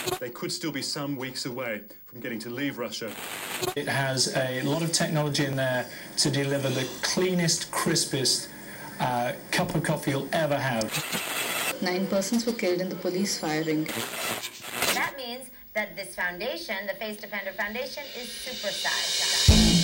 They could still be some weeks away from getting to leave Russia. It has a lot of technology in there to deliver the cleanest, crispest cup of coffee you'll ever have. 9 persons were killed in the police firing. That means that this foundation, the Face Defender Foundation, is supersized.